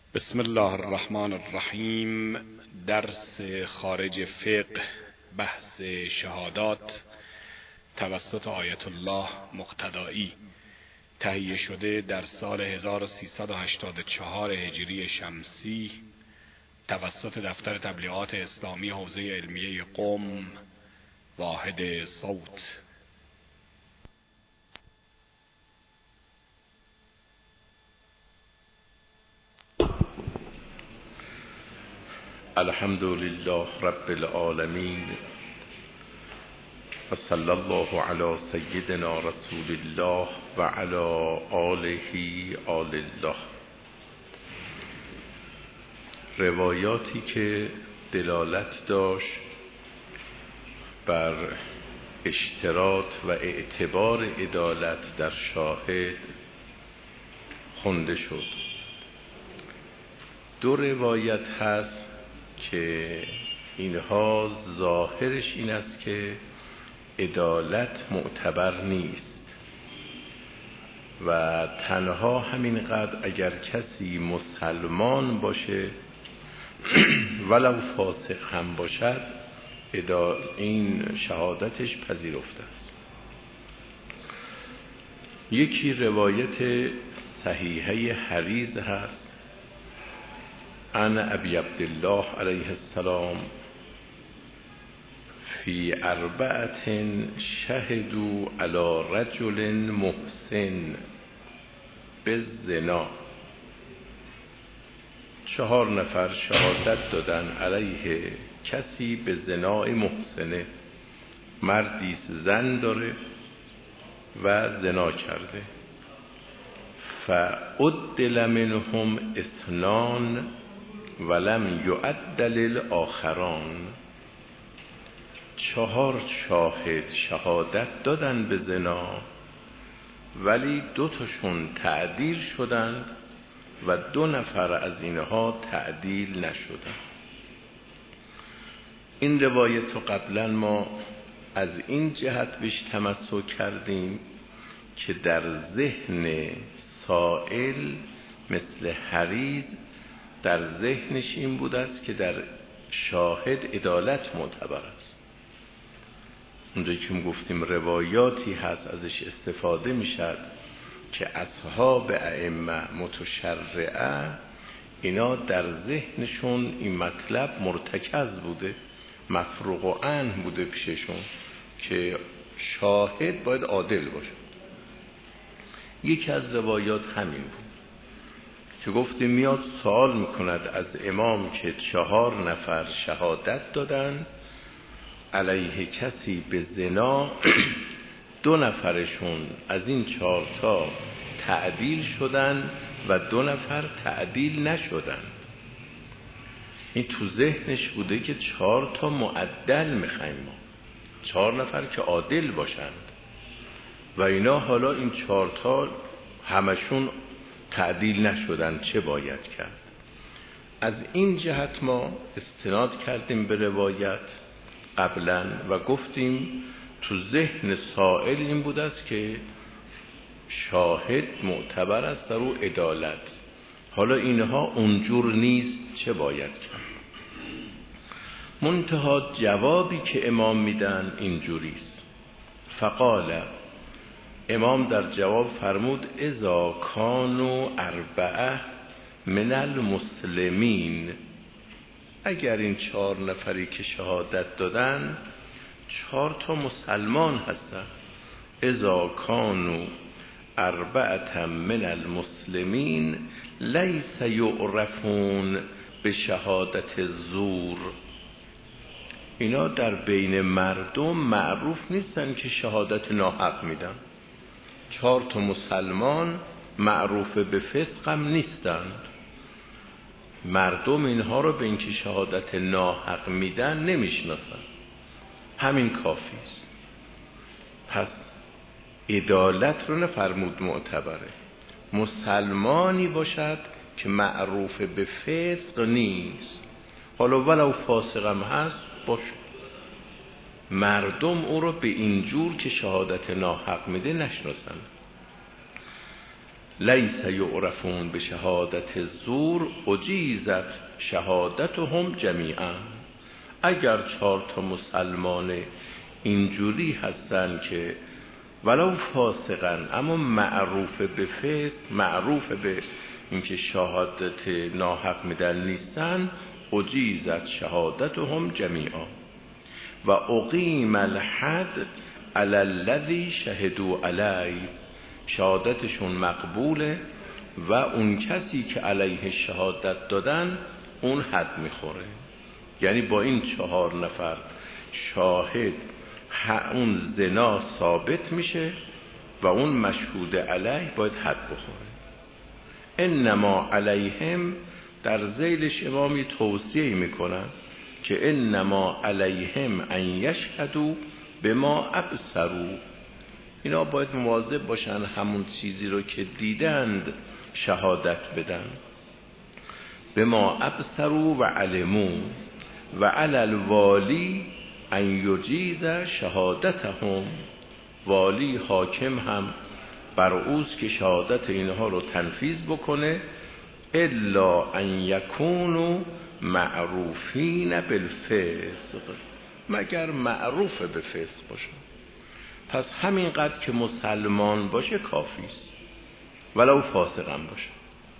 بسم الله الرحمن الرحیم. درس خارج فقه، بحث شهادات توسط آیت الله مقتدایی، تهیه شده در سال 1384 هجری شمسی توسط دفتر تبلیغات اسلامی حوزه علمیه قم، واحد صوت. الحمد لله رب العالمین و صلی الله علی سیدنا رسول الله و علی آله آل الله. روایاتی که دلالت داشت بر اشتراط و اعتبار عدالت در شاهد خوانده شد. دو روایت هست که اینها ظاهرش این است که عدالت معتبر نیست و تنها همینقدر اگر کسی مسلمان باشه ولو فاسق هم باشد این شهادتش پذیرفته است. یکی روایت صحیحه حریز هست عن ابی عبدالله علیه السلام فی 4 شهدوا علی رجل محسن بالزنا. 4 نفر شهادت دادن علیه کسی به زنای محسنه، مردی زن داره و زنا کرده. فعدل منهم 2 ولم یعدل الاخران. 4 شاهد شهادت دادن به زنا ولی 2 تاشون تعدیل شدند و 2 نفر از اینها تعدیل نشدند. این روایت رو قبلا ما از این جهت بهش تمسک کردیم که در ذهن سائل مثل حریز در ذهنش این بود است که در شاهد عدالت معتبر است. اونجایی که گفتیم روایاتی هست ازش استفاده میشد که اصحاب ائمه متشرعه اینا در ذهنشون این مطلب مرتکز بوده، مفروغ و عنه بوده پیششون که شاهد باید عادل باشه. یکی از روایات همین بود که گفتیم میاد سوال میکند از امام که 4 نفر شهادت دادن علیه کسی به زنا، 2 نفرشون از این 4 تا تعدیل شدن و 2 نفر تعدیل نشدند. این تو ذهنش بوده که 4 تا معدل میخوایم ما، 4 نفر که عادل باشند و اینا حالا این 4 تا همشون تعدیل نشدن، چه باید کرد؟ از این جهت ما استناد کردیم به روایت قبلا و گفتیم تو ذهن سائل این بود است که شاهد معتبر است در او عدالت. حالا اینها اونجور نیست، چه باید کرد؟ منتها جوابی که امام میدن اینجوریست. فقال، امام در جواب فرمود اذا کانوا 4 من المسلمین، اگر این 4 نفری که شهادت دادن 4 تا مسلمان هستن. اذا کانوا 4 من المسلمین لیس یعرفون به شهادت الزور. اینا در بین مردم معروف نیستن که شهادت ناحق میدن. 4 تا مسلمان معروف به فسق هم نیستند. مردم اینها رو به اینکه شهادت ناحق میدن نمیشناسن. همین کافی است. پس عدالت رو نفرمود معتبره، مسلمانی باشد که معروف به فسق نیست، حالا ولو فاسق هم هست باشه، مردم او رو به اینجور که شهادت ناحق میده نشناسن. لیس یعرفون به شهادت زور اجیزت شهادتهم جمیعا. اگر 4 مسلمان اینجوری هستن که ولو فاسقن اما معروف به فسق، معروف به اینکه شهادت ناحق میدن نیستن، اجیزت شهادتهم جمیعا و اقیم الحد علی الذی شهدوا علیه، شهادتشون مقبوله و اون کسی که علیه شهادت دادن اون حد میخوره. یعنی با این 4 نفر شاهد اون زنا ثابت میشه و اون مشهود علیه باید حد بخوره. انما علیهم در ذیلش امامی توصیه میکنن که انما علیهم ان یشهدوا بما ابصروا، اینا باید مواظب باشن همون چیزی رو که دیدند شهادت بدن. بما ابصروا و علموا و علی الوالی ان یجیز شهادتهم، والی حاکم هم بر اوست که شهادت اینها رو تنفیذ بکنه. الا ان یکونوا معروفین بالفسق، مگر معروف به فسق باشه. پس همینقدر که مسلمان باشه کافی است، ولو فاسق هم باشه.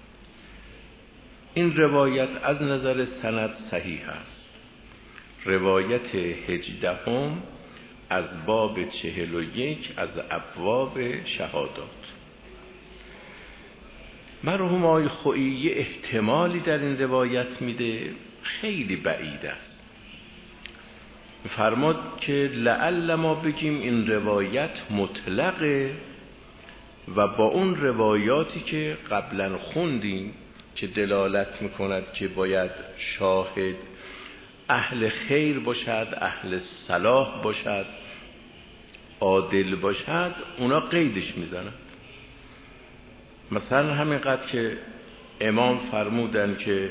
این روایت از نظر سند صحیح است. روایت 18 از باب 41 از ابواب شهادات. مرحوم آقای خویی یه احتمالی در این روایت میده، خیلی بعید است. فرماد که لعل ما بگیم این روایت مطلقه و با اون روایاتی که قبلا خوندیم که دلالت میکند که باید شاهد اهل خیر باشد، اهل صلاح باشد، عادل باشد، اونا قیدش میزنند. مثلا همینقدر که امام فرمودن که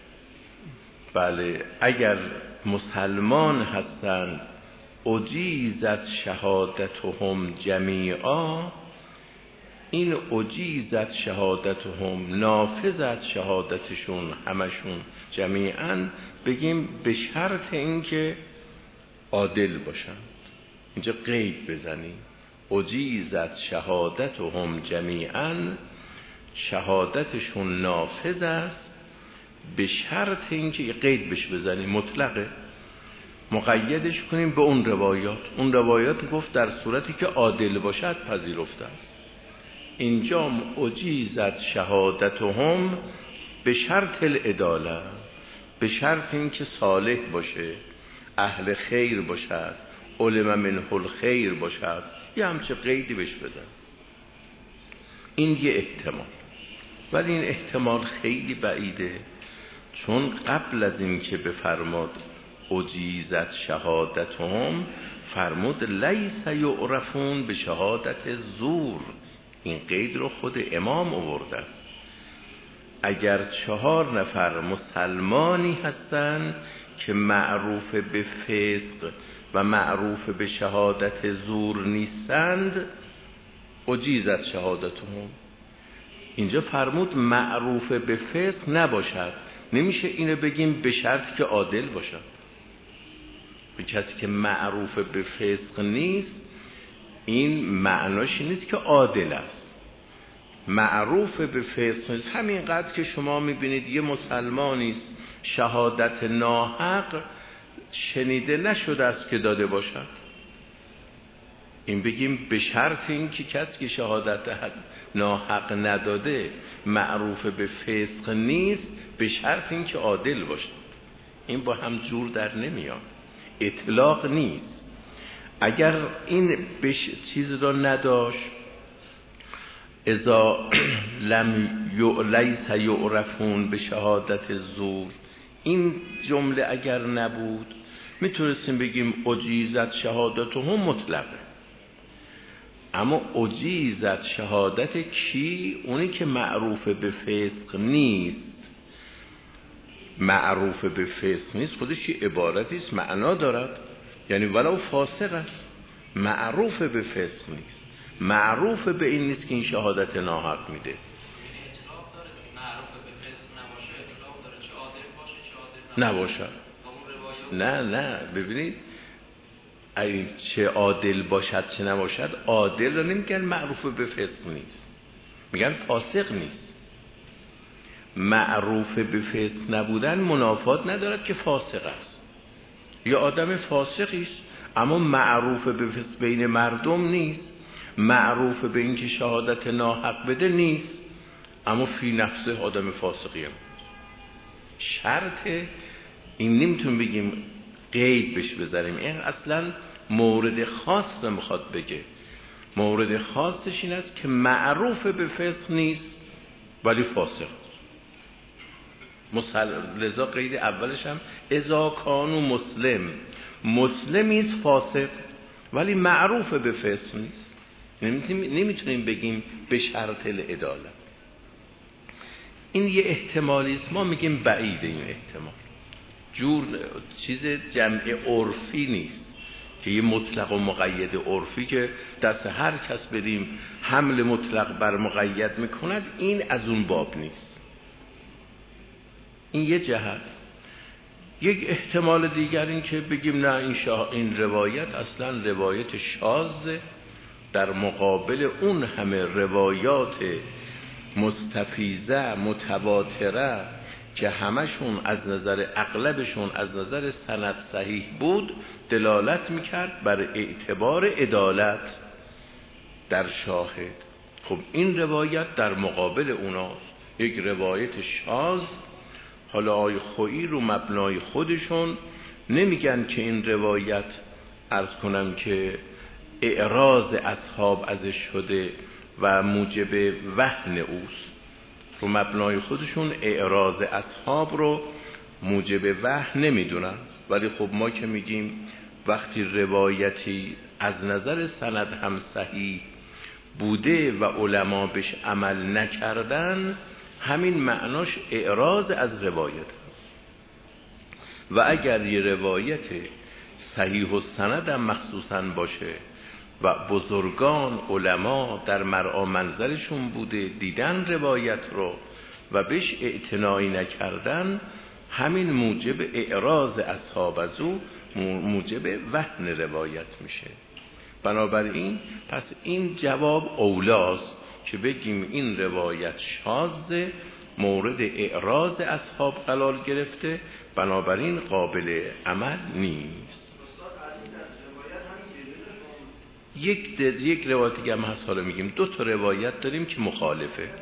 بله اگر مسلمان هستند اجیزت شهادتهم جمیعا، این اجیزت شهادتهم نافذت شهادتشون همشون جمیعا، بگیم به شرط اینکه عادل باشن. اینجا قید بزنیم اجیزت شهادتهم جمیعا، شهادتشون نافذ است به شرط اینکه قید بش بزنیم، مطلقه، مقیدش کنیم به اون روایات. اون روایات گفت در صورتی که عادل باشد پذیرفته است. اینجا اجیزت شهادتهم به شرط العداله، به شرط اینکه صالح باشه، اهل خیر باشد، علم منه الخیر باشد، یه همچه قیدی بش بدن. این یه احتمال، ولی این احتمال خیلی بعیده، چون قبل از این که بفرماد اجیزت شهادتهم فرمود لیس یعرفون به شهادت زور. این قید رو خود امام آورده. اگر 4 نفر مسلمانی هستند که معروف به فسق و معروف به شهادت زور نیستند اجیزت شهادتهم. اینجا فرمود معروف به فسق نباشد، نمیشه اینو بگیم به شرط که عادل باشد. به کسی که معروف به فسق نیست این معناش نیست که عادل است. معروف به فسق نیست، همینقدر که شما میبینید یه مسلمانی است شهادت ناحق شنیده نشده است که داده باشد، این بگیم به شرط این که کسی که شهادت ناحق نداده معروف به فسق نیست، به شرط این که عادل باشد. این با هم جور در نمیاد، اطلاق نیست. اگر این چیز را نداشت اذا لیس یعرفون به شهادت زور، این جمله اگر نبود میتونستیم بگیم اجیزت شهادتهم مطلقه. اما اجیزت شهادت کی؟ اونی که معروف به فسق نیست. معروف به فسق نیست خودش یه عبارتی است، معنا دارد، یعنی ولو فاسق است، معروف به فسق نیست. معروف به این نیست که این شهادت ناحق میده. نباشد. نه ببینید چه عادل باشد چه نباشد، عادل رو نمیگن معروف به فسق نیست، میگن فاسق نیست. معروف به فسق نبودن منافات ندارد که فاسق است، یا آدم فاسقی است اما معروف به فسق بین مردم نیست، معروف به این که شهادت ناحق بده نیست، اما فی نفسه آدم فاسقی هم. شرط این نمیتون بگیم قید بهش بذاریم، این اصلا مورد خاص نمیخواد بگه. مورد خاصش این است که معروف به فسق نیست ولی فاسق. لذا قید اولش هم اذا کانوا مسلمی است فاسق ولی معروف به فسق نیست. نمیتونیم بگیم به شرط العدالت. این یه احتمالی است، ما میگیم بعید این احتمال، جور چیز جمع عرفی نیست که یه مطلق و مقید عرفی که دست هر کس بدیم حمل مطلق بر مقید میکند، این از اون باب نیست. این یه جهت. یک احتمال دیگر این که بگیم نه این روایت اصلا روایت شاذه در مقابل اون همه روایات مستفیضه متواتره که همشون از نظر اغلبشون از نظر سند صحیح بود، دلالت میکرد بر اعتبار عدالت در شاهد. خب این روایت در مقابل اوناست، یک روایت شاذ. حالا آی خویی رو مبنای خودشون نمیگن که این روایت عرض کنم که اعراض اصحاب ازش شده و موجب وهن اوست، رو مبنای خودشون اعراض اصحاب رو موجب وهن نمیدونن. ولی خب ما که میگیم وقتی روایتی از نظر سند هم صحیح بوده و علما بهش عمل نکردن، همین معناش اعراض از روایت هست. و اگر یه روایت صحیح و سند هم مخصوصا باشه و بزرگان علما در مرعا منزلشون بوده دیدن روایت رو و بهش اعتنایی نکردن، همین موجب اعراض اصحاب از او موجب وهن روایت میشه. بنابراین پس این جواب اولاست که بگیم این روایت شاذ مورد اعراض اصحاب قرار گرفته، بنابراین قابل عمل نیست. یک روایت دیگه هم هست، حالا میگیم دو تا روایت داریم که مخالفه.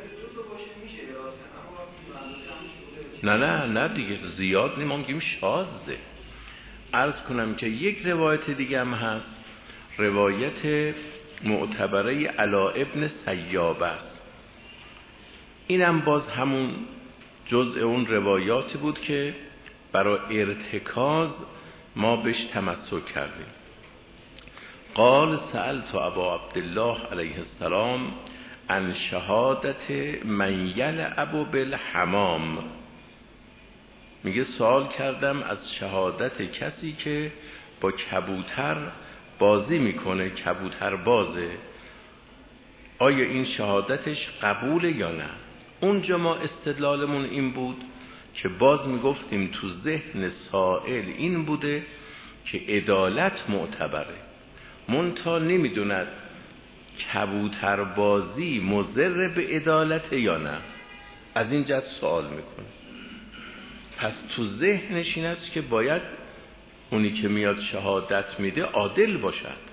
نه دیگه زیاد نیم، ما میگیم شاذه. عرض کنم که یک روایت دیگه هم هست، روایت معتبره علا ابن سیاب است. اینم باز همون جزء اون روایاتی بود که برای ارتکاز ما بهش تمسک کردیم. قال سألت ابا عبدالله علیه السلام عن شهادت من یلعب بالحمام. میگه سوال کردم از شهادت کسی که با کبوتر بازی میکنه، کبوتر بازه، آیا این شهادتش قبوله یا نه؟ اونجا ما استدلالمون این بود که باز میگفتیم تو ذهن سائل این بوده که عدالت معتبره، منتها نمیدوند کبوتر بازی مضر به عدالت یا نه، از این جهت سوال میکنه. پس تو ذهنش این است که باید اونی که میاد شهادت میده عادل باشد.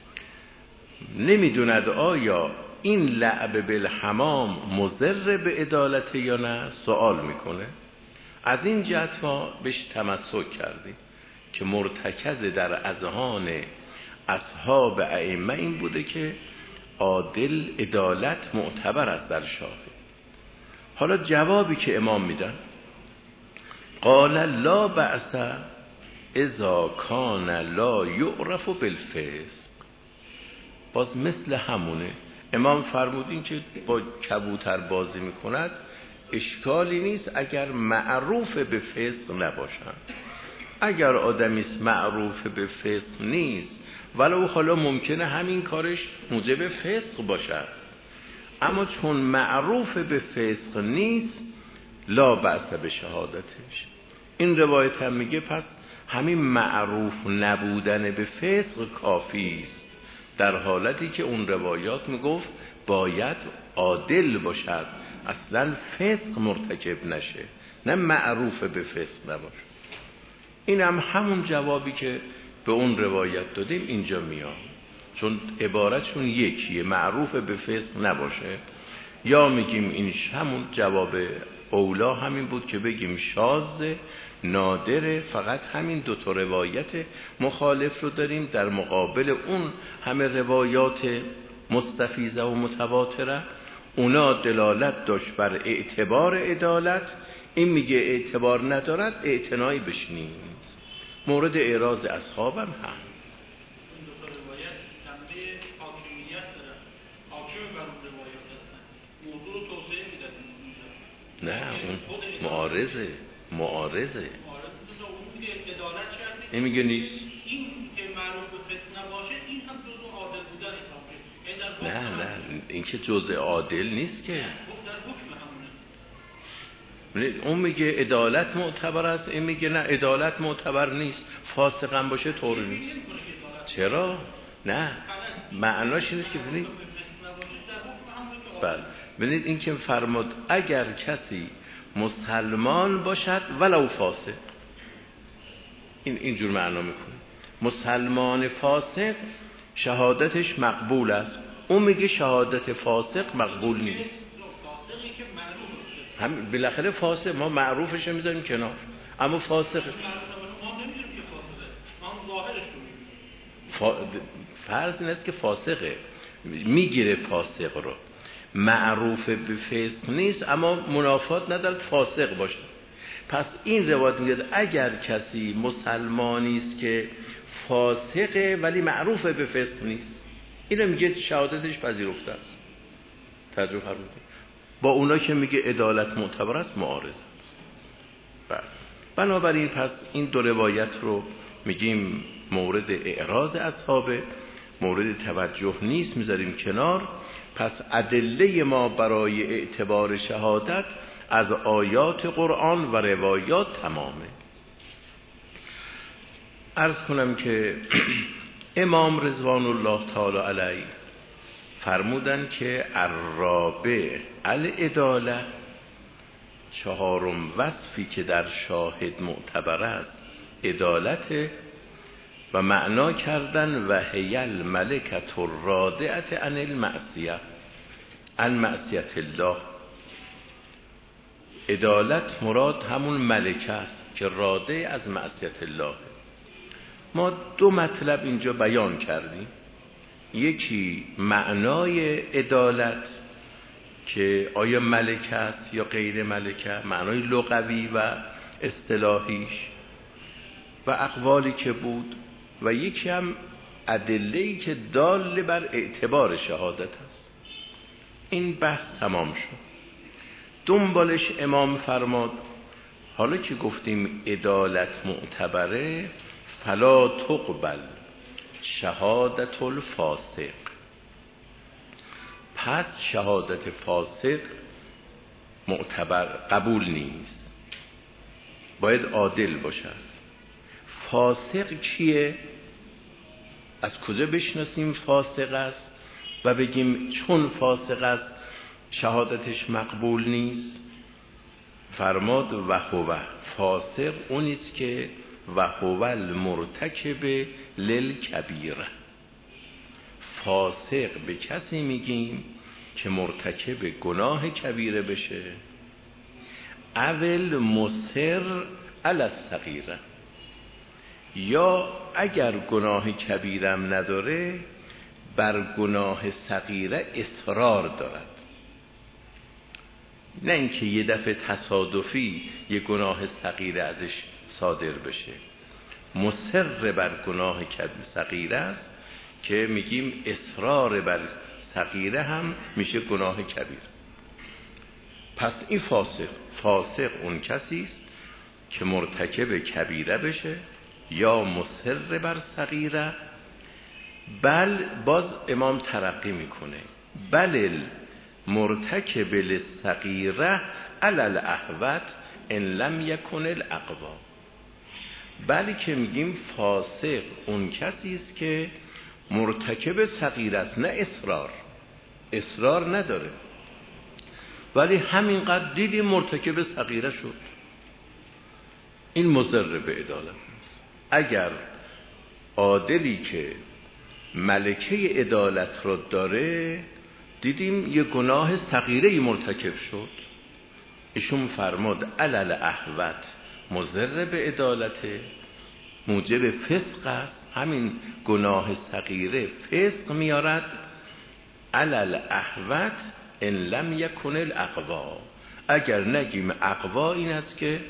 نمیدوند آیا این لعب بالحمام مضر به عدالت یا نه، سوال میکنه. از این جهت ما بهش تمسک کردیم که مرتکز در اذهان اصحاب ائمه این بوده که عادل عدالت معتبر است در شاهد. حالا جوابی که امام میدن، قال لا بأس اذا کان لا یعرف بالفسق. باز مثل همونه، امام فرمودین که با کبوتر بازی میکند اشکالی نیست اگر معروف به فسق نباشند. اگر آدمیست معروف به فسق نیست ولو حالا ممکنه همین کارش موجب فسق باشد، اما چون معروف به فسق نیست لا بأس به شهادتش. این روایت هم میگه پس همین معروف نبودن به فسق کافی است، در حالتی که اون روایات میگفت باید عادل باشد، اصلا فسق مرتکب نشه، نه معروف به فسق نباشه. این هم همون جوابی که به اون روایت دادیم اینجا میاد، چون عبارتشون یکیه، معروف به فسق نباشه. یا میگیم این همون جواب اولا همین بود که بگیم شاذ نادره، فقط همین دو تا روایت مخالف رو داریم در مقابل اون همه روایات مستفیضه و متواتره. اونا دلالت داشت بر اعتبار عدالت، این میگه اعتبار ندارد، اعتنایی بش نیست. مورد اعراض اصحاب هم هست. نه اون معارضه این میگه نیست. این که معروف به فسق نباشه این هم جزء عادل بودن حساب نه این که جزء عادل نیست که. اون میگه عدالت معتبر است، این میگه نه عدالت معتبر نیست، فاسق هم باشه طور نیست. چرا؟ نه معناش این است که ببینید بله ببینید این که فرمود اگر کسی مسلمان باشد ولو فاسق، اینجور معنا میکنه. مسلمان فاسق شهادتش مقبول است، اون میگه شهادت فاسق مقبول نیست. هم بالاخره فاسق ما معروفش میذاریم کنار، اما فاسق فرض این است که فاسقه، میگیره فاسق رو، معروف به فسق نیست اما منافات ندارد فاسق باشه. پس این روایت میگه اگر کسی مسلمانی است که فاسقه ولی معروف به فسق نیست، اینو میگه شهادتش پذیرفته است. توجه فرمودید؟ با اونا که میگه عدالت معتبر است معارض است. بنابراین پس این دو روایت رو میگیم مورد اعراض اصحابه، مورد توجه نیست، میذاریم کنار. پس ادله ما برای اعتبار شهادت از آیات قرآن و روایات تمامه. عرض کنم که امام رضوان الله تعالی علیه فرمودن که الرابع العداله، چهارم وصفی که در شاهد معتبر است عدالت، و معنا کردن و هی الملکة الرادعة عن المعصیه، عن معصیت الله. عدالت مراد همون ملکه است که راده از معصیت الله. ما دو مطلب اینجا بیان کردیم، یکی معنای عدالت که آیا ملکه است یا غیر ملکه، معنای لغوی و اصطلاحیش و اقوالی که بود، و یکی هم ادله‌ای که دال بر اعتبار شهادت است. این بحث تمام شد. دنبالش امام فرماد حالا که گفتیم عدالت معتبره فلا تقبل شهادت الفاسق، پس شهادت فاسق معتبر قبول نیست، باید عادل باشد. فاسق کیه؟ از کجا بشناسیم فاسق است و بگیم چون فاسق است شهادتش مقبول نیست؟ فرماد و هو فاسق اونیست که و هو المرتکب للکبیره. فاسق به کسی میگیم که مرتکب گناه کبیره بشه، اول مصر علی الصغیره، یا اگر گناه کبیرم نداره بر گناه صغیره اصرار دارد. نه اینکه یه دفعه تصادفی یه گناه صغیره ازش صادر بشه، مصر بر گناه صغیره است که میگیم اصرار بر صغیره هم میشه گناه کبیر. پس این فاسق اون کسی است که مرتکب کبیره بشه یا مصر بر صغیره بل باز امام ترقی میکنه، بل المرتکب للصغیره علی الاحوط ان لم یکن الاقوا. بلی که میگیم فاسق اون کسی است که مرتکب صغیره است، نه اصرار نداره، ولی همینقدر دیدیم مرتکب صغیره شد، این مضر به عدالت است. اگر عادلی که ملکه عدالت رو داره دیدیم یه گناه صغیره‌ای مرتکب شد، ایشون فرمود علل احوط مضر به عدالته، موجب فسق است، همین گناه صغیره فسق میارد. علل احوط ان لم یکن الاقوا، اگر نگیم اقوا این است که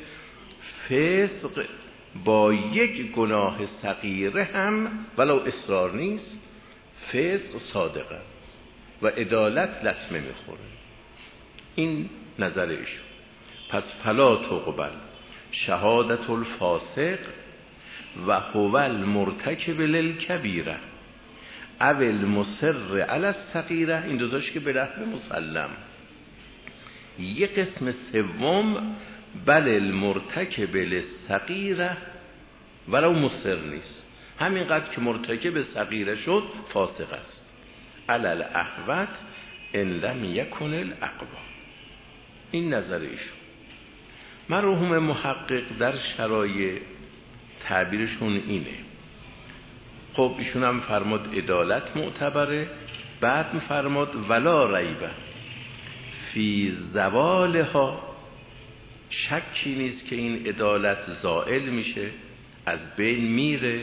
فسق با یک گناه صغیره هم ولو اصرار نیست فسق صادق است و عدالت لطمه میخوره. این نظر ایشون. پس فلا تقبل شهادت الفاسق و هو المرتکب للکبیره او المصر علی الصغیره، این دوتاش که به لحو مسلم. یک قسم سوم بل المرتکب للصغیره ولو مصر نیست، همینقدر که مرتکب صغیره شد فاسق است. علی الاحوط ان لم یکن الاقوا. این نظر ایشون. مرحوم محقق در شرایع تعبیرشون اینه. خب ایشون هم فرمود عدالت معتبره، بعد میفرمود ولا ریبه فی زوالها، شکی نیست که این عدالت زائل میشه، از بین میره،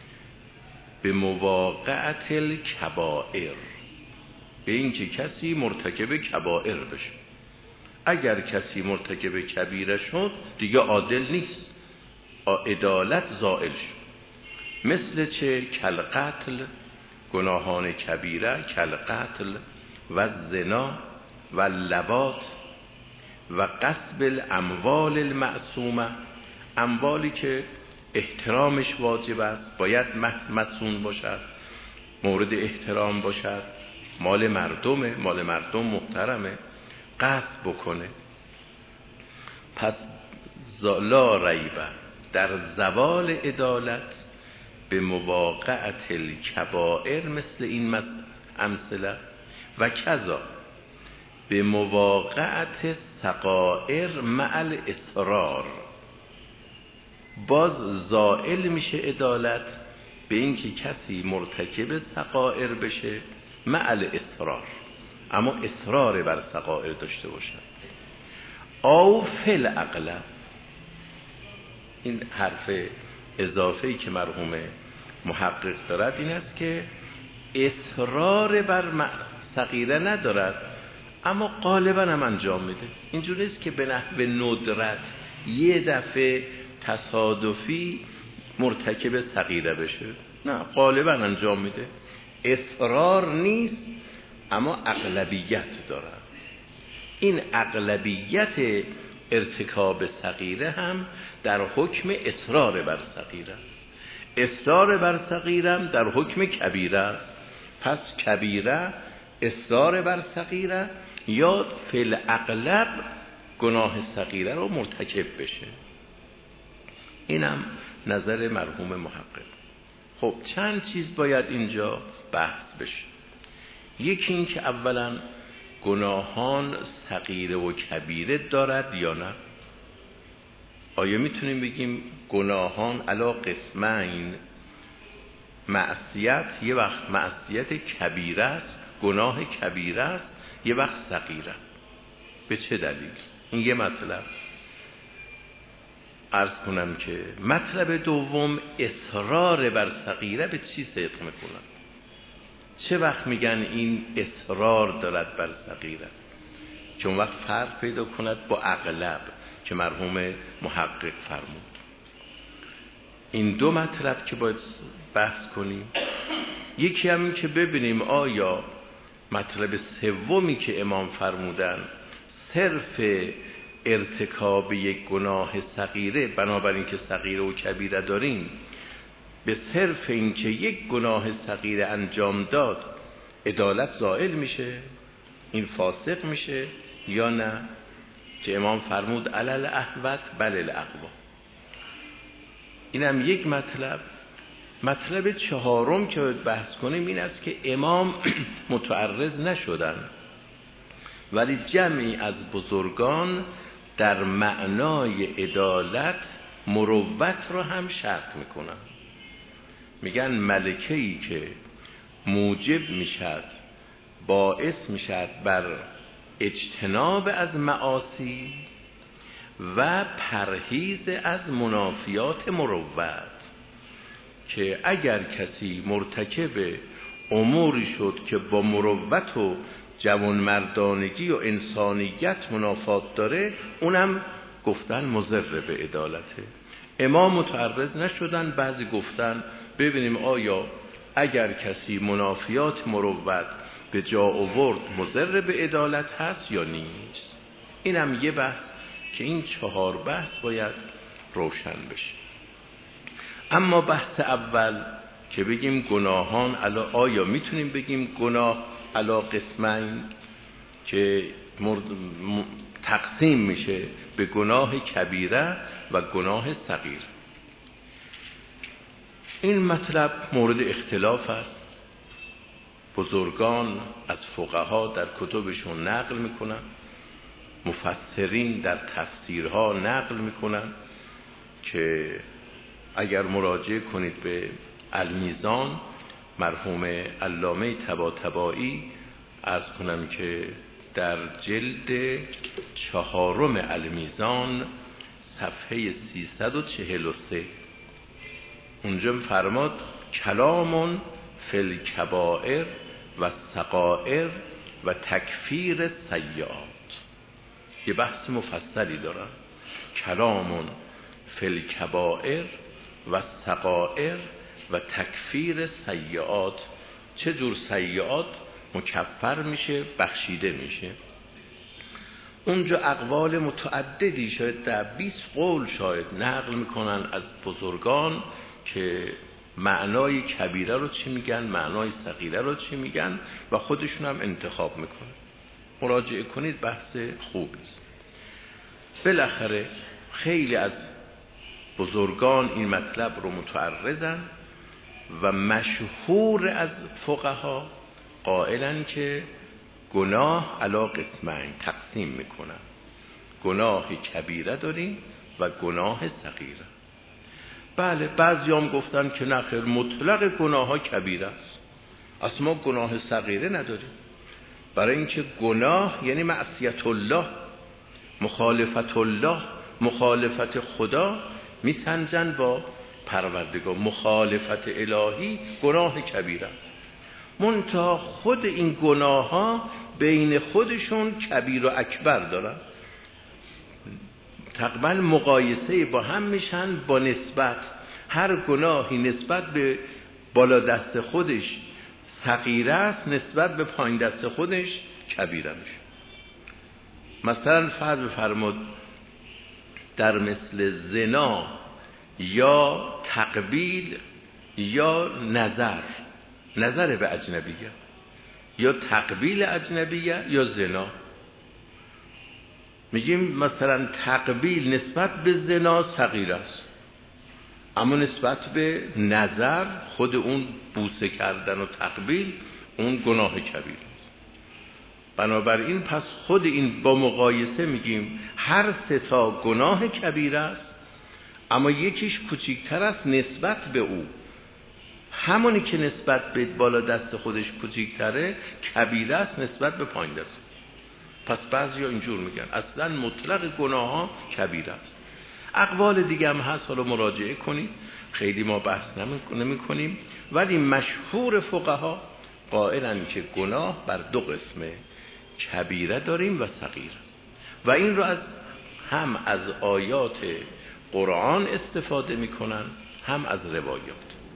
به مواقعت الکبائر، به این که کسی مرتکب کبائر بشه. اگر کسی مرتکب کبیره شد دیگه عادل نیست، عدالت زائل شد. مثل چه؟ کالقتل، گناهان کبیره، کالقتل و زنا و لواط و غصب الاموال المعصومه، اموالی که احترامش واجب است، باید مصون باشد، مورد احترام باشد، مال مردمه، مال مردم محترمه، غصب بکنه. پس لا ریبه در زوال عدالت به مواقعت الکبائر، مثل این امثله، و کذا به مواقعت صغائر مع الاصرار، باز زائل میشه عدالت به این که کسی مرتکب صغائر بشه مع الاصرار، اما اصرار بر صغائر داشته باشد. او فی الاغلب، این حرف اضافه‌ای که مرحوم محقق دارد این است که اصرار بر صغیره ندارد اما غالبا هم انجام میده. اینجوری است که به نحو ندرت یه دفعه تصادفی مرتکب صغیره بشه، نه، غالبا انجام میده. اصرار نیست اما اغلبیت دارد. این اغلبیت ارتکاب صغیره هم در حکم اصرار بر صغیره است، اصرار بر صغیره هم در حکم کبیره است. پس کبیره اصرار بر صغیره یا فی الاغلب گناه صغیره رو مرتکب بشه. اینم نظر مرحوم محقق. خب چند چیز باید اینجا بحث بشه. یکی این که اولا گناهان صغیره و کبیره دارد یا نه؟ آیا میتونیم بگیم گناهان علی قسمین، معصیت یه وقت معصیت کبیره است، گناه کبیره است، یه وقت صغیره؟ به چه دلیل؟ این یه مطلب. عرض کنم که مطلب دوم، اصرار بر صغیره به چی صدق میکنند؟ چه وقت میگن این اصرار دارد بر صغیره؟ چون وقت فرق پیدا کند با اغلب که مرحوم محقق فرمود. این دو مطلب که باید بحث کنیم. یکی هم این که ببینیم آیا مطلب سومی که امام فرمودن صرف ارتکاب یک گناه صغیره، بنابراین که صغیره و کبیره داریم، به صرف اینکه یک گناه صغیر انجام داد عدالت زائل میشه، این فاسق میشه یا نه؟ که امام فرمود علل احوت بل الاقوا. اینم یک مطلب. مطلب چهارم که بحث کنیم این است که امام متعرض نشدن، ولی جمعی از بزرگان در معنای عدالت مروت رو هم شرط میکنن. میگن ملکه‌ای که موجب میشد، باعث میشد بر اجتناب از معاصی و پرهیز از منافیات مروت، که اگر کسی مرتکب اموری شد که با مروت و جوانمردانگی و انسانیت منافات داره، اونم گفتن مضر به عدالته. امام متعرض نشدن. بعضی گفتن ببینیم آیا اگر کسی منافیات مروت به جا آورد مضر به عدالت هست یا نیست. اینم یه بحث که این چهار بحث باید روشن بشه. اما بحث اول که بگیم گناهان آیا میتونیم بگیم گناه علی قسمین که تقسیم میشه به گناه کبیره و گناه صغیر؟ این مطلب مورد اختلاف است. بزرگان از فقها در کتبشون نقل میکنن، مفسرین در تفسیرها نقل میکنن که اگر مراجعه کنید به المیزان مرحوم علامه طباطبایی، عرض کنم که در جلد 4 المیزان صفحه 343 اونجا فرماد کلام فی الکبائر و صغائر و تکفیر سیئات. یه بحث مفصلی دارن. کلام فی الکبائر و صغائر و تکفیر سیئات. چه جور سیئات مکفر میشه، بخشیده میشه. اونجا اقوال متعددی شاید در 20 قول شاید نقل میکنن از بزرگان که معنای کبیره رو چی میگن، معنای صغیره رو چی میگن و خودشون هم انتخاب میکنن. مراجعه کنید، بحث خوبی است. بالاخره خیلی از بزرگان این مطلب رو متعرضن و مشهور از فقها قائلن که گناه علی قسمین تقسیم میکنن. گناه کبیره داریم و گناه صغیره. بله، بعضی هم گفتن که نخیر، مطلق گناه ها کبیره است، اصلا ما گناه صغیره نداریم. برای اینکه گناه یعنی معصیت الله، مخالفت الله، مخالفت خدا میسنجن با پروردگار. مخالفت الهی گناه کبیره است. منتها خود این گناه ها بین خودشون کبیر و اکبر دارن، تقریبا مقایسه با هم میشن. با نسبت هر گناهی نسبت به بالا دست خودش صغیره است، نسبت به پایین دست خودش کبیره میشه. مثلا فرض بفرمود در مثل زنا یا تقبیل یا نظر به اجنبیه، یا تقبیل اجنبیه یا زنا، میگیم مثلا تقبیل نسبت به زنا صغیر است، اما نسبت به نظر، خود اون بوسه کردن و تقبیل، اون گناه کبیر است. بنابراین پس خود این با مقایسه میگیم هر سه تا گناه کبیر است، اما یکیش کوچکتر است نسبت به او. همونی که نسبت به بالا دست خودش کوچکتره کبیره است نسبت به پایین دست. پس بعضیا اینجور میگن اصلا مطلق گناه ها کبیره است. اقوال دیگه هم هست، حالا مراجعه کنید، خیلی ما بحث نمی کنیم. ولی مشهور فقها قائلن که گناه بر 2 قسمه، کبیره داریم و صغیر. و این رو هم از آیات قرآن استفاده میکنن، هم از روایات.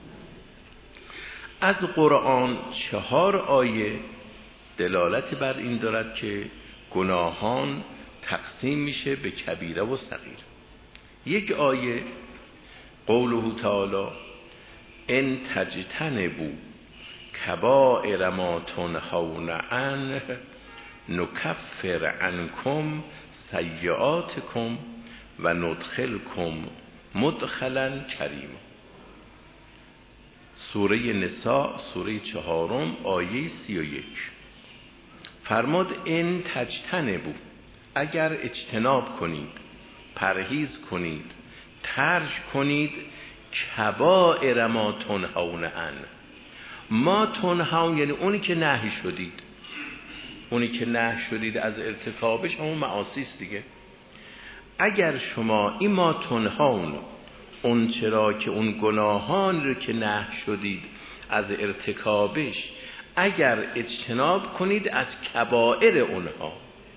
از قرآن 4 آیه دلالت بر این دارد که گناهان تقسیم میشه به کبیره و صغیر. یک آیه قوله تعالی ان تجتنبوا کبائر ما تنهون عنه نکفر عنکم سیئاتکم و ندخلکم مدخلا کریما. سوره نساء سوره 4 آیه 31. فرمود ان تجتنبوا، اگر اجتناب کنید، پرهیز کنید، ترک کنید، کبائر ما تنهون عنه. ما تنهون یعنی اونی که نهی شدید، اونی که نهی شدید از ارتکابش همون معاصی است دیگه. اگر شما این ما تنهون، اون چرا که اون گناهان رو که نهی شدید از ارتکابش، اگر اجتناب کنید از کبائر اونها،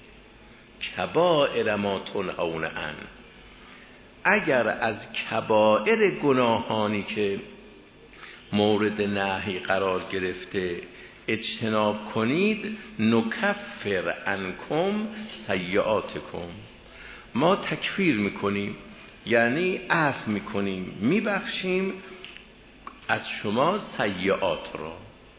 کبائر ما تنهون عنه، اگر از کبائر گناهانی که مورد نهی قرار گرفته اجتناب کنید، نکفر عنکم سیئاتکم، ما تکفیر میکنیم، یعنی عفو میکنیم، میبخشیم از شما سیئات را.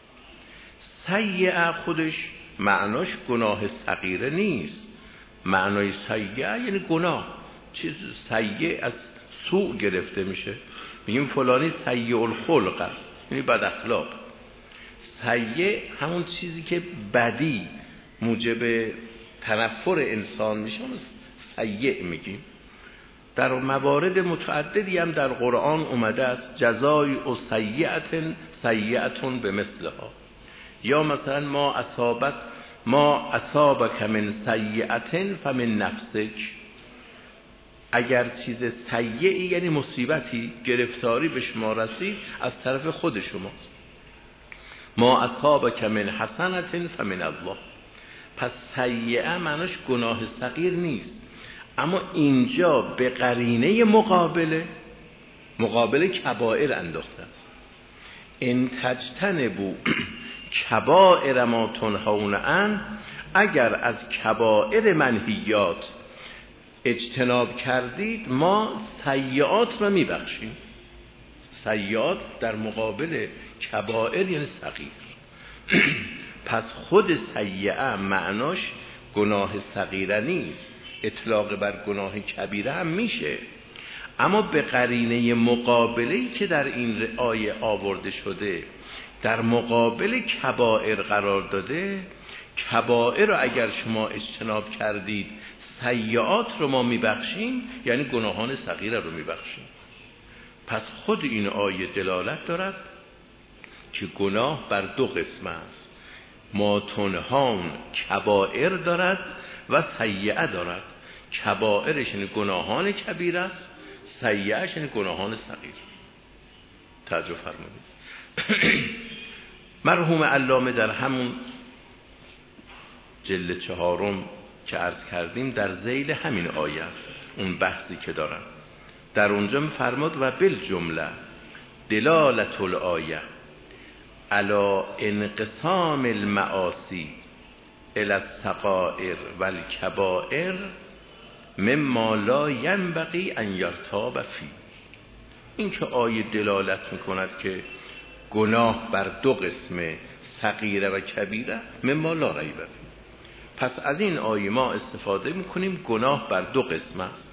سیئه خودش معناش گناه صغیره نیست، معنای سیئه یعنی گناه. چیز سیئه از سوء گرفته میشه، میگیم فلانی سیئ الخلق است، یعنی بد اخلاق. سیئ همون چیزی که بدی موجب تنفر انسان میشه، سیئ میگیم. در موارد متعددی هم در قرآن اومده است جزای و سیئتون به مثلها، یا مثلا ما اصابک من سیئتن فمن نفسک، اگر چیز سیئی یعنی مصیبتی، گرفتاری به شما رسید از طرف خود شماست. ما اصابک من حسنة فمن الله. پس سیئه معناش گناه صغیر نیست، اما اینجا به قرینه مقابله کبائر انداخته است. ان تجتنبوا کبائر ما تنهون عنه، اگر از کبائر منهیات اجتناب کردید ما سیئات را میبخشیم. سیئات در مقابل کبائر یعنی صغیر. پس خود سیئه معناش گناه صغیره نیست، اطلاق بر گناه کبیره هم میشه، اما به قرینه مقابله‌ای که در این آیه آورده شده در مقابل کبائر قرار داده. کبائر رو اگر شما اجتناب کردید سیئات رو ما میبخشیم، یعنی گناهان صغیره رو میبخشیم. پس خود این آیه دلالت دارد که گناه بر دو قسم است، ما تنهان کبائر دارد و سیئه دارد. کبائرش یعنی گناهان کبیر است، سیئهش یعنی گناهان صغیر. توجه فرمایید. مرحوم علامه در همون جلد 4 که عرض کردیم در ذیل همین آیه است، اون بحثی که دارن در اونجا فرمود و بالجمله دلالت الآیه علی انقسام المعاصی الی الصغائر والکبائر مما لا ینبغی ان یرتاب فیه. این که آیه دلالت میکند که گناه بر دو قسمه، صغیره و کبیره، مما لا ریب فیه. پس از این آیه ما استفاده میکنیم گناه بر دو قسم است.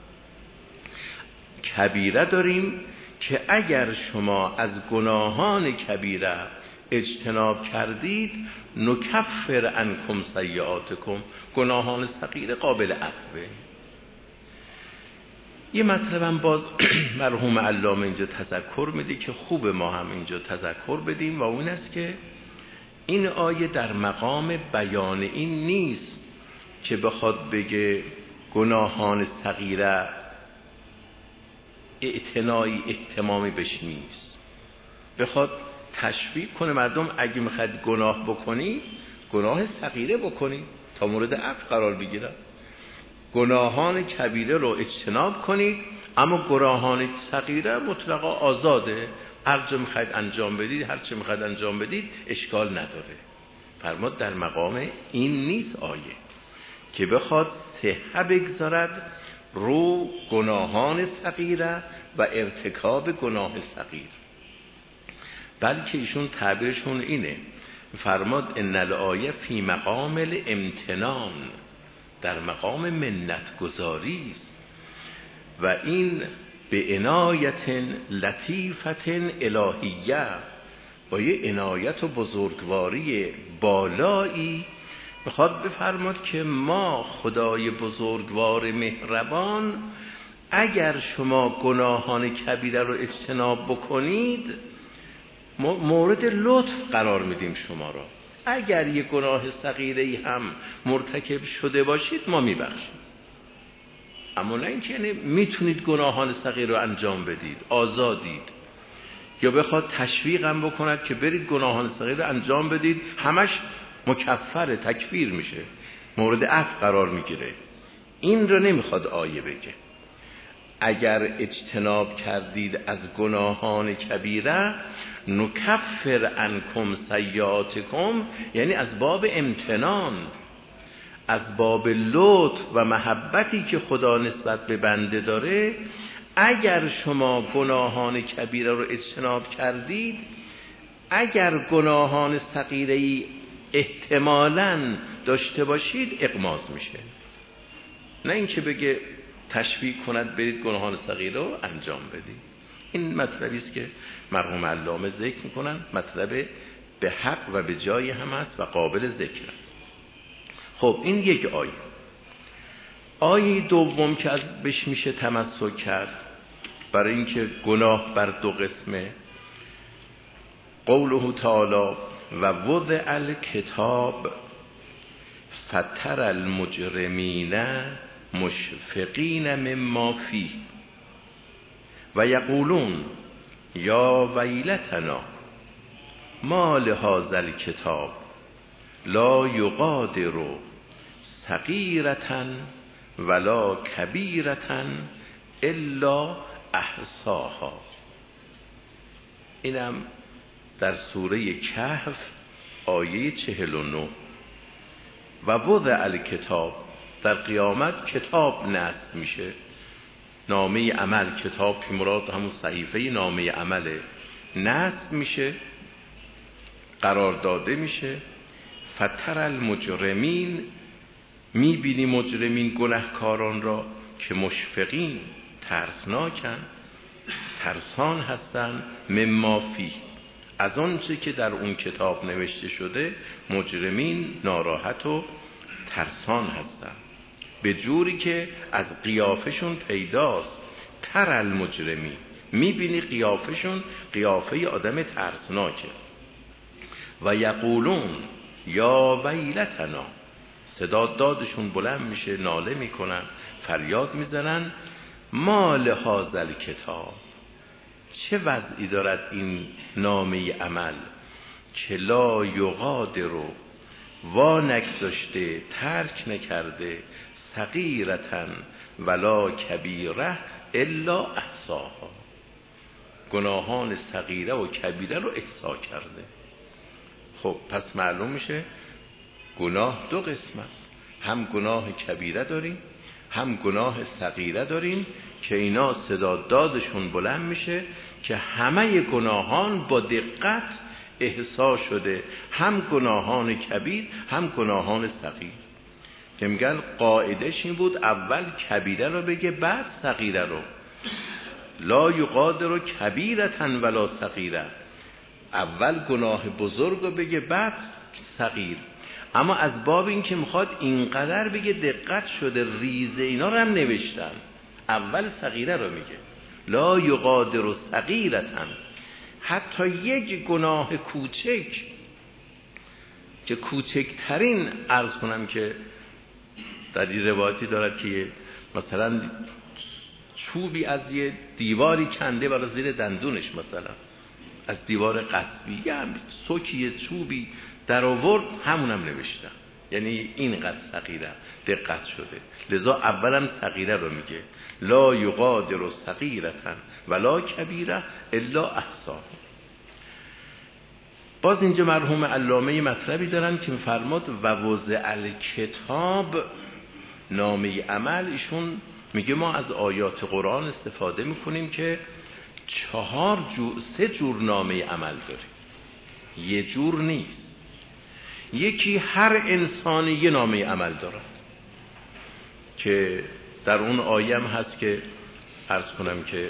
کبیره داریم که اگر شما از گناهان کبیره اجتناب کردید نکفر عنکم سیئاتکم، گناهان صغیره قابل عفوه. یه مطلبم باز مرحوم علامه اینجا تذکر میده که خوب ما هم اینجا تذکر بدیم، و اون است که این آیه در مقام بیان این نیست که بخواد بگه گناهان صغیره اهتمامی بهش نیست، بخواد تشویق کنه مردم اگه میخواید گناه بکنی گناه صغیره بکنی تا مورد عفو قرار بگیرن. گناهان کبیره رو اجتناب کنید، اما گناهان صغیره مطلقا آزاده، هر جا میخواید انجام بدید، هر چه میخواید انجام بدید، اشکال نداره. فرمود در مقام این نیست آیه که بخواد صحه بگذارد رو گناهان صغیره و ارتکاب گناه صغیر. بلکه ایشون تعبیرشون اینه، فرماد ان الآیه فی مقام الامتنان، در مقام منت گذاری است و این به عنایت لطیفت الهیه، با یه عنایت و بزرگواری بالایی میخواد بفرماد که ما خدای بزرگوار مهربان اگر شما گناهان کبیره رو اجتناب بکنید مورد لطف قرار میدیم شما را، اگر یه گناه صغیره‌ای هم مرتکب شده باشید ما میبخشیم، اما نه اینکه یعنی میتونید گناهان صغیر رو انجام بدید، آزادید، یا بخواد تشویقم بکند که برید گناهان صغیر رو انجام بدید همش مکفر تکفیر میشه، مورد عفو قرار میگیره. این رو نمیخواد آیه بگه. اگر اجتناب کردید از گناهان کبیره نکفر عنکم سیئاتکم، یعنی از باب امتنان، از باب لطف و محبتی که خدا نسبت به بنده داره، اگر شما گناهان کبیره رو اجتناب کردید، اگر گناهان صغیره‌ای احتمالاً داشته باشید اغماض میشه، نه اینکه بگه تشویق کند برید گناهان صغیره رو انجام بدید. این مطلبی است که مرحوم علامه ذکر میکنن، مطلب به حق و به جای هم است و قابل ذکر است. خب این یک آیه. آیه دوم که از بهش میشه تمسک کرد برای اینکه گناه بر دو قسمه، قوله تعالی و وضع الکتاب فتر المجرمین مشفقین مما فیه و یقولون یا ویلتنا ما لهذا الکتاب لا یغادر صغیرة ولا کبیرة الا احصاها. اینم در سوره کهف آیه 49. و وضع الکتاب، در قیامت کتاب نصب میشه، نامه عمل، کتاب که مراد همون صحیفه نامه عمله، نصب میشه، قرار داده میشه. فتر المجرمین، میبینی مجرمین گناهکاران را که مشفقین، ترسناکن، ترسان هستن، مما فیه، از آنچه که در اون کتاب نوشته شده مجرمین ناراحت و ترسان هستن، به جوری که از قیافشون پیداست. تر المجرمین، میبینی قیافشون قیافه آدم ترسناکه. و یقولون یا ویلتنا، صدا دادشون بلند میشه، ناله میکنن، فریاد میزنن، ما لهذا الکتاب، چه وضعی دارد این نامه عمل که لا یغادر، وا نگذاشته، ترک نکرده، صغیرة ولا کبیره الا احصاها، گناهان صغیره و کبیره رو احصا کرده. خب پس معلوم میشه گناه دو قسم است، هم گناه کبیره داریم هم گناه صغیره داریم که اینا صدا دادشون بلند میشه که همه گناهان با دقت احصا شده، هم گناهان کبیر هم گناهان صغیر. که میگن قاعدش این بود اول کبیره رو بگه بعد صغیره رو، لا یغادر کبیرة ولا صغیره، اول گناه بزرگ رو بگه بعد صغیر. اما از باب این که میخواد اینقدر بگه دقت شده، ریزه اینا رو هم نوشتن، اول صغیره رو میگه لا یغادر صغیرة، حتی یک گناه کوچک که کوچکترین، عرض کنم که در این روایتی دارد که مثلا چوبی از یه دیواری کنده برای زیر دندونش، مثلا از دیوار قصبی یه سوکی چوبی در آورد، همونم نوشتن، یعنی اینقدر صغیره دقت شده. لذا اولم صغیره رو میگه لا یغادر صغیرة ولا کبیره الا احصاها. باز اینجا مرحوم علامه مطلبی دارن که فرماد و وضع الکتاب، نامه عمل، ایشون میگه ما از آیات قرآن استفاده میکنیم که سه جور نامه عمل داریم، یه جور نیست. یکی هر انسانی یه نامه عمل دارد که در اون آیه هم هست که عرض کنم که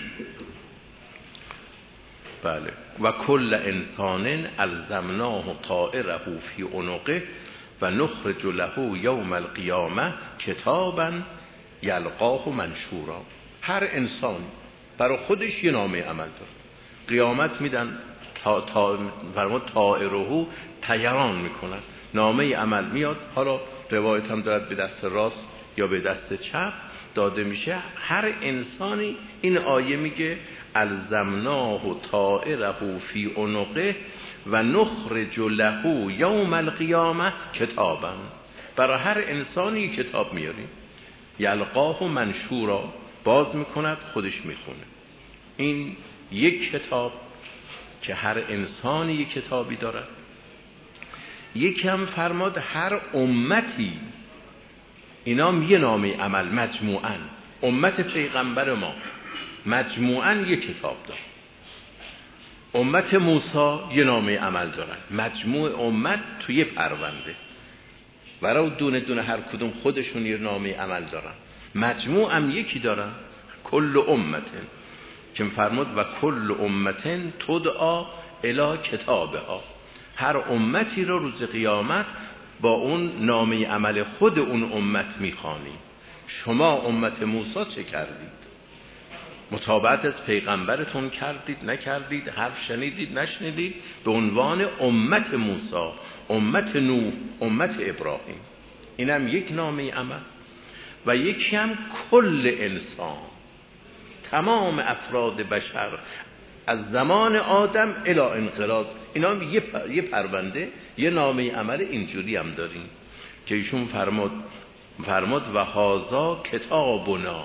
بله و کل انسان الزمناه طائره فی عنقه و نخرج له یوم القیامه کتابا یلقاه منشورا. هر انسان برای خودش یه نامه عمل داره. قیامت میدن فرمود طائره طیران میکنن، نامه عمل میاد. حالا روایت هم دارد به دست راست یا به دست چپ داده میشه. هر انسانی این آیه میگه الزمناه طائره فی عنقه و نخرج له یوم القیامه کتابا. برای هر انسانی کتاب میاریم، یلقاه منشورا، باز میکند خودش میخونه. این یک کتاب که هر انسانی یک کتابی دارد. یکم فرماد هر امتی اینا یه نامه عمل مجموعاً، امت پیغمبر ما مجموعاً یه کتاب دارد. امت موسی یه نامه عمل دارن، مجموع امت توی پرونده، برای دونه دونه هر کدوم خودشون یه نامه عمل دارن، مجموع هم یکی دارن. کل امتن که فرمود و کل امتن تدعا الی کتابها. هر امتی رو روز قیامت با اون نامه عمل خود اون امت میخوانی. شما امت موسی چه کردید؟ متابعت از پیغمبرتون کردید نکردید؟ حرف شنیدید نشنیدید؟ به عنوان امت موسی، امت نوح، امت ابراهیم. اینم یک نامه عمل. و یکی هم کل انسان، تمام افراد بشر از زمان آدم الی انقراض. اینا هم یه پرونده، یه نامه عمل اینجوری هم داریم که ایشون فرمود و هذا کتابنا،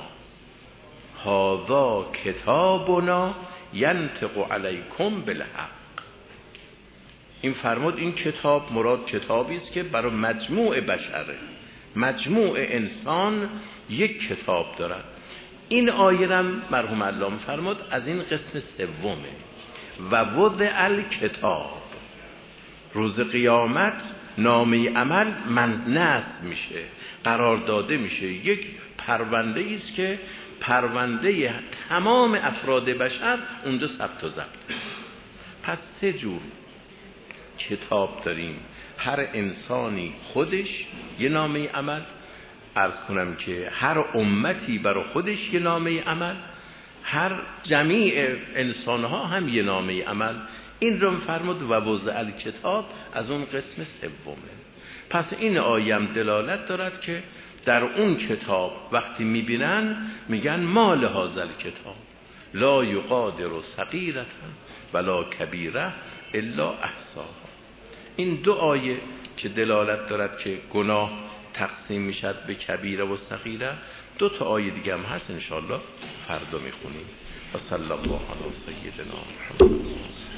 هذا کتابنا ینطق علیکم بالحق. این فرمود این کتاب مراد کتابی است که برای مجموع بشره، مجموع انسان یک کتاب دارد. این آیه را مرحوم علامه فرمود از این قسم سومه. و وضع الکتاب، روز قیامت نامه عمل نصب میشه، قرار داده میشه. یک پرونده است که پرونده تمام افراد بشر اونجا ثبت و ضبط. پس سه جور کتاب داریم، هر انسانی خودش یه نامه عمل، عرض کنم که هر امتی برای خودش یه نامه عمل، هر جمیع انسانها هم یه نامه عمل. این رو فرمود و وضع الکتاب از اون قسم سومه. پس این آیه هم دلالت دارد که در اون کتاب وقتی میبینن میگن ما لهذا الکتاب لا یغادر صغیرة ولا کبیرة الا احصاها. این دو آیه که دلالت دارد که گناه تقسیم میشد به کبیره و صغیره، دو تا آیه دیگه هم هست، انشاءالله فردا میخونیم. و صلی الله علی سیدنا محمد.